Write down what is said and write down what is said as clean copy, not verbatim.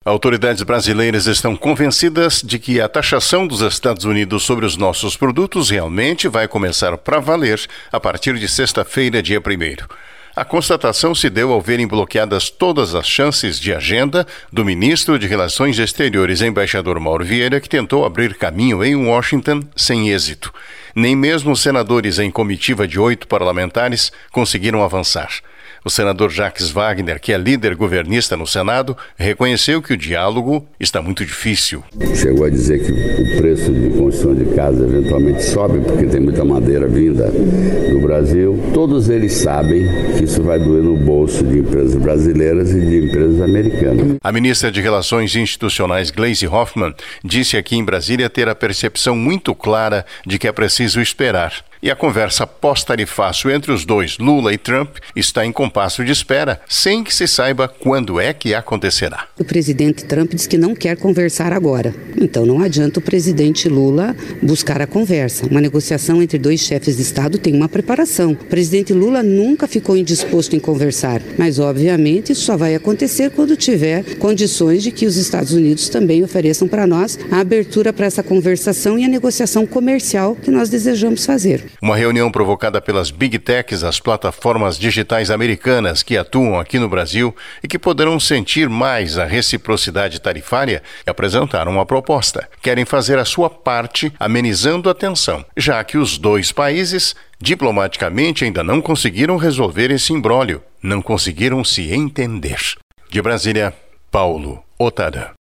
Autoridades brasileiras estão convencidas de que a taxação dos Estados Unidos sobre os nossos produtos realmente vai começar para valer a partir de sexta-feira, dia 1º. A constatação se deu ao verem bloqueadas todas as chances de agenda do ministro de Relações Exteriores, embaixador Mauro Vieira, que tentou abrir caminho em Washington sem êxito. Nem mesmo os senadores em comitiva de 8 parlamentares conseguiram avançar. O senador Jacques Wagner, que é líder governista no Senado, reconheceu que o diálogo está muito difícil. Chegou a dizer que o preço de construção de casa eventualmente sobe porque tem muita madeira vinda do Brasil. Todos eles sabem que isso vai doer no bolso de empresas brasileiras e de empresas americanas. A ministra de Relações Institucionais, Gleisi Hoffmann, disse aqui em Brasília ter a percepção muito clara de que é preciso esperar. E a conversa pós-tarifaço entre os dois, Lula e Trump, está em compasso de espera, sem que se saiba quando é que acontecerá. O presidente Trump diz que não quer conversar agora. Então não adianta o presidente Lula buscar a conversa. Uma negociação entre dois chefes de Estado tem uma preparação. O presidente Lula nunca ficou indisposto em conversar, mas obviamente isso só vai acontecer quando tiver condições de que os Estados Unidos também ofereçam para nós a abertura para essa conversação e a negociação comercial que nós desejamos fazer. Uma reunião provocada pelas Big Techs, as plataformas digitais americanas que atuam aqui no Brasil e que poderão sentir mais a reciprocidade tarifária, apresentaram uma proposta. Querem fazer a sua parte amenizando a tensão, já que os dois países diplomaticamente ainda não conseguiram resolver esse imbróglio, não conseguiram se entender. De Brasília, Paulo Otara.